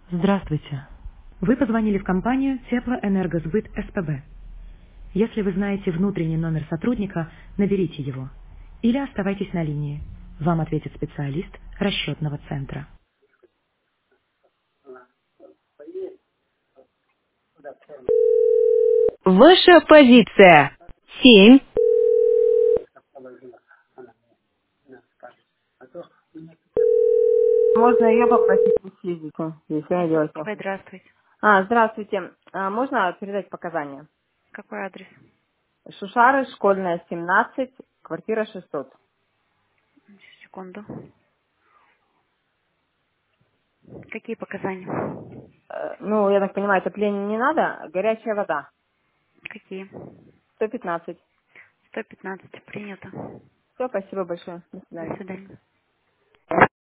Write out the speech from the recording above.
Здравствуйте. Вы позвонили в компанию Теплоэнергосбыт СПБ. Если вы знаете внутренний номер сотрудника, наберите его. Или оставайтесь на линии. Вам ответит специалист расчетного центра. Ваша позиция. 7. Можно ее попросить съездить, если она делать Ой, нехуй. здравствуйте. Здравствуйте. Можно передать показания? Какой адрес? Шушары, школьная, 17, квартира 600. Секунду. Какие показания? Ну, я так понимаю, отопления не надо, горячая вода, Какие? 115. 115. Принято. Все, спасибо большое. До До свидания. свидания.